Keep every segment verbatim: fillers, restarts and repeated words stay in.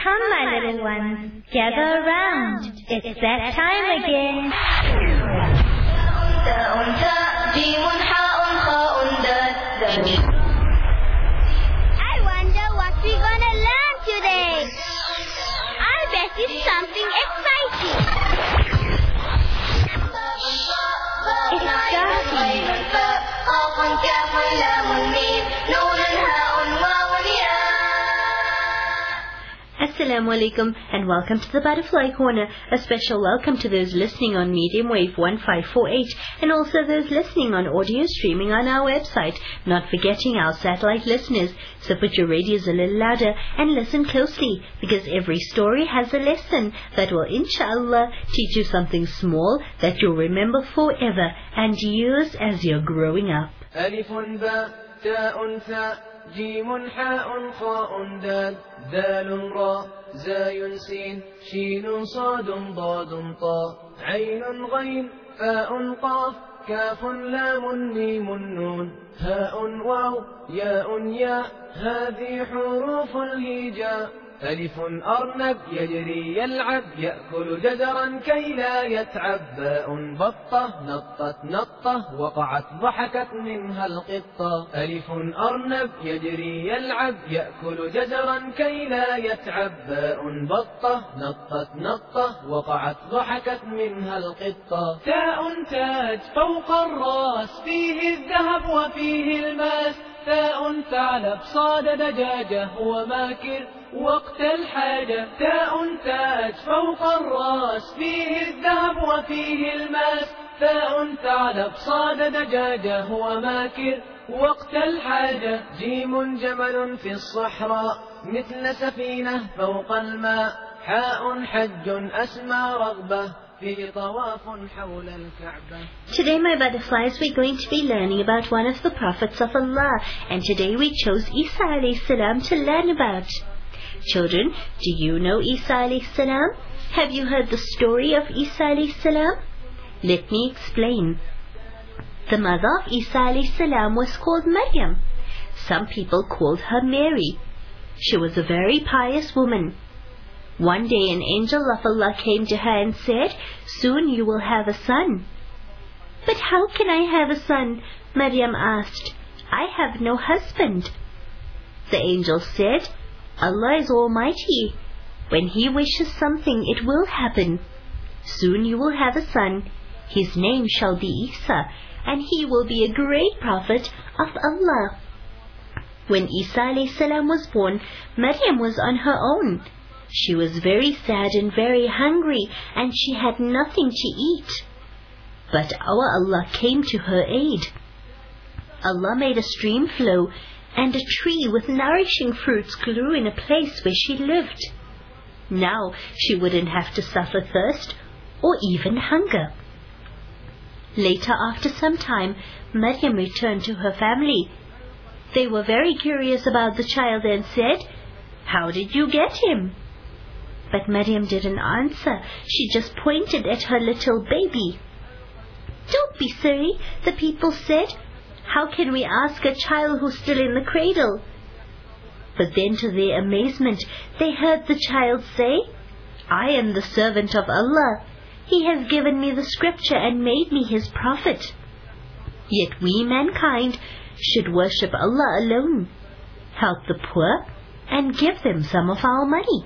Come, my little ones, gather around. It's that time again. I wonder what we're gonna learn today. I bet it's something exciting. It's Assalamu alaikum and welcome to the Butterfly Corner. A special welcome to those listening on medium wave one five four eight and also those listening on audio streaming on our website, not forgetting our satellite listeners. So put your radios a little louder and listen closely, because every story has a lesson that will inshallah teach you something small that you'll remember forever and use as you're growing up. جيم حاء خاء دال ذال راء زاي سين شين صاد ضاد طاء عين غين فاء قاف كاف لام ميم نون هاء واو ياء ياء هذه حروف الهجاء ألف أرنب يجري يلعب يأكل جزرا كي لا يتعب باء بطة نطت نطة وقعت ضحكت منها القطة ألف أرنب يجري يلعب يأكل جزرا كي لا يتعب باء بطة نطت نطة وقعت ضحكت منها القطة تاء تاج فوق الراس فيه الذهب وفيه الماس تاء ثعلب صاد دجاجة وماكر وقت الحاجة تاء تاج فوق الراس فيه الذهب وفيه الماس تاء ثعلب صاد دجاجة وماكر وقت الحاجة جيم جمل في الصحراء مثل سفينة فوق الماء حاء حج أسمى رغبة Today, my butterflies, we're going to be learning about one of the prophets of Allah, and today we chose Isa alayhi salam to learn about. Children, do you know Isa alayhi salam? Have you heard the story of Isa alayhi salam? Let me explain. The mother of Isa alayhi salam was called Maryam. Some people called her Mary. She was a very pious woman. One day an angel of Allah came to her and said, "Soon you will have a son." "But how can I have a son?" Maryam asked. "I have no husband." The angel said, "Allah is Almighty. When He wishes something, it will happen. Soon you will have a son. His name shall be Isa, and he will be a great prophet of Allah." When Isa alayhi salam was born, Maryam was on her own. She was very sad and very hungry, and she had nothing to eat. But our Allah came to her aid. Allah made a stream flow, and a tree with nourishing fruits grew in a place where she lived. Now she wouldn't have to suffer thirst or even hunger. Later, after some time, Maryam returned to her family. They were very curious about the child and said, "How did you get him?" But Maryam didn't answer. She just pointed at her little baby. "Don't be silly," the people said. "How can we ask a child who's still in the cradle?" But then to their amazement, they heard the child say, "I am the servant of Allah. He has given me the scripture and made me His prophet. Yet we, mankind, should worship Allah alone, help the poor, and give them some of our money."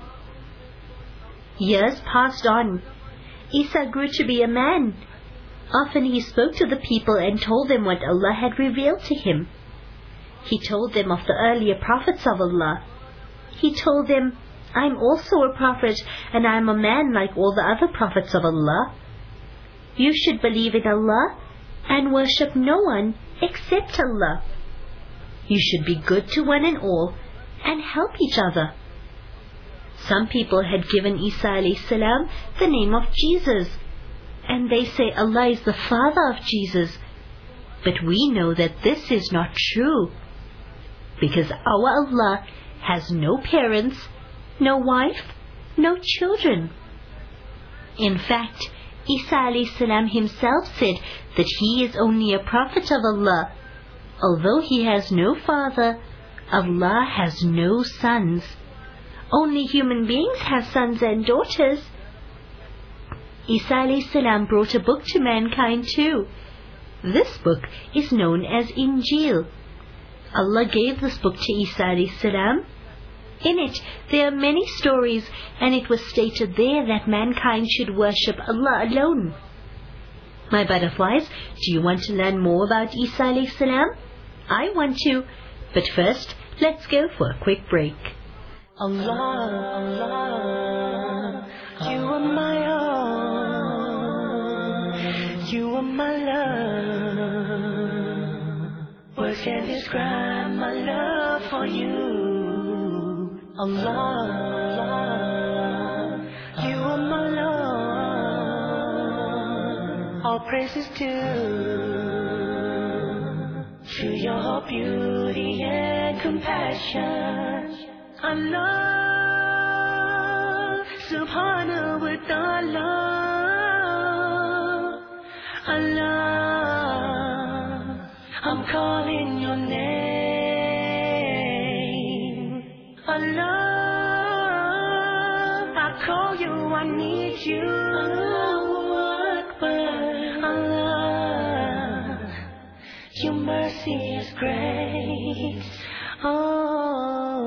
Years passed on. Isa grew to be a man. Often he spoke to the people and told them what Allah had revealed to him. He told them of the earlier prophets of Allah. He told them, "I'm also a prophet, and I'm a man like all the other prophets of Allah. You should believe in Allah and worship no one except Allah. You should be good to one and all and help each other." Some people had given Isa alayhi salam the name of Jesus, and they say Allah is the father of Jesus. But we know that this is not true, because our Allah has no parents, no wife, no children. In fact, Isa alayhi salam himself said that he is only a prophet of Allah. Although he has no father, Allah has no sons. Only human beings have sons and daughters. Isa alayhi salam brought a book to mankind too. This book is known as Injil. Allah gave this book to Isa alayhi salam. In it, there are many stories, and it was stated there that mankind should worship Allah alone. My butterflies, do you want to learn more about Isa alayhi salam? I want to, but first, let's go for a quick break. Allah, Allah, you are my all, you are my love. Words can't describe my love for you. Allah, Allah, you are my Lord. All praises due to your beauty and compassion. Allah, Subhanahu wa ta'ala. Allah, I'm calling your name. Allah, I call you, I need you. Allahu Akbar. Allah, your mercy is great. Oh,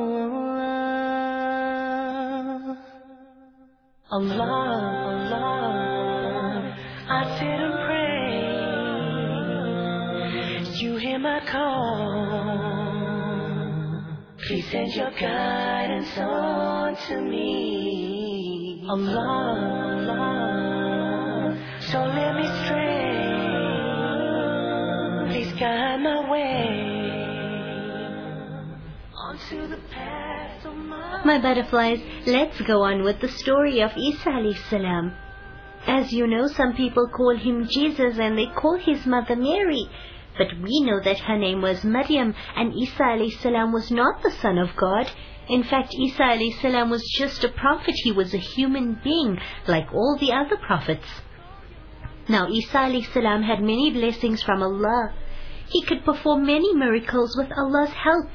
Allah, Allah, I sit and pray. You hear my call. Please send your guidance on to me. Allah, Allah, so let me stray. Please guide my way onto the path of my... My butterflies, let's go on with the story of Isa alayhi salam. As you know, some people call him Jesus and they call his mother Mary. But we know that her name was Maryam, and Isa alayhi salam was not the son of God. In fact, Isa alayhi salam was just a prophet. He was a human being, like all the other prophets. Now, Isa alayhi salam had many blessings from Allah. He could perform many miracles with Allah's help.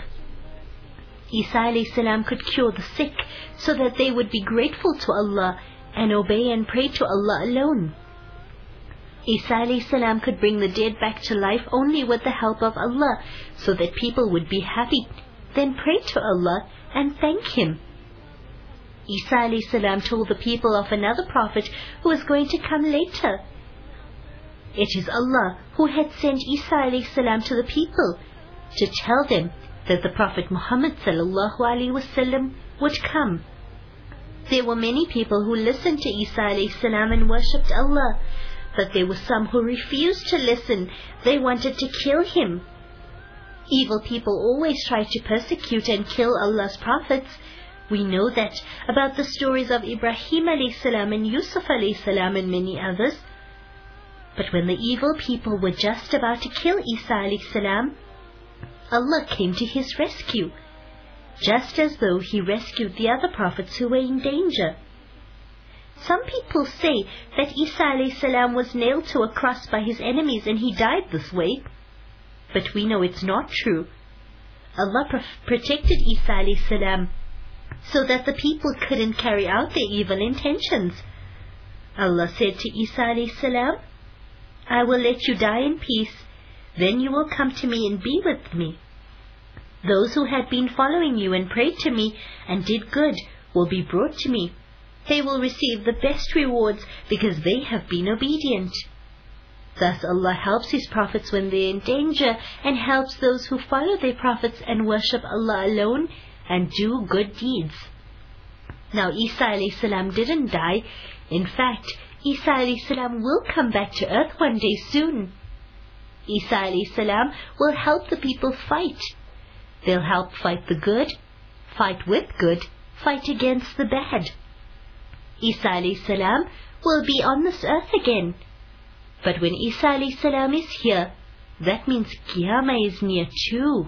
Isa alayhi salam could cure the sick, so that they would be grateful to Allah and obey and pray to Allah alone. Isa alayhi salam could bring the dead back to life only with the help of Allah, so that people would be happy, then pray to Allah and thank Him. Isa alayhi salam told the people of another prophet who was going to come later. It is Allah who had sent Isa alayhi salam to the people to tell them that the Prophet Muhammad sallallahu alaihi wasallam would come. There were many people who listened to Isa alayhi salam and worshipped Allah, but there were some who refused to listen. They wanted to kill him. Evil people always try to persecute and kill Allah's prophets. We know that about the stories of Ibrahim alayhi salam and Yusuf alayhi salam and many others. But when the evil people were just about to kill Isa alayhi salam, Allah came to his rescue, just as though He rescued the other prophets who were in danger. Some people say that Isa alayhi salam was nailed to a cross by his enemies and he died this way. But we know it's not true. Allah pr- protected Isa alayhi salam so that the people couldn't carry out their evil intentions. Allah said to Isa alayhi salam, I will let you die in peace, then you will come to me and be with me. Those who had been following you and prayed to me and did good will be brought to me. They will receive the best rewards because they have been obedient. Thus Allah helps His prophets when they are in danger and helps those who follow their prophets and worship Allah alone and do good deeds. Now Isa alayhi salam didn't die. In fact, Isa alayhi salam will come back to earth one day soon. Isa alayhi salam will help the people fight. They'll help fight the good, fight with good, fight against the bad. Isa alayhi salam will be on this earth again. But when Isa alayhi salam is here, that means Qiyamah is near too.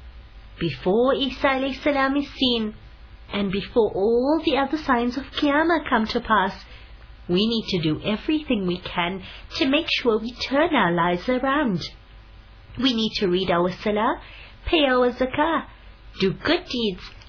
Before Isa alayhi salam is seen, and before all the other signs of Qiyamah come to pass, we need to do everything we can to make sure we turn our lives around. We need to read our salah, pay our zakah, do good deeds,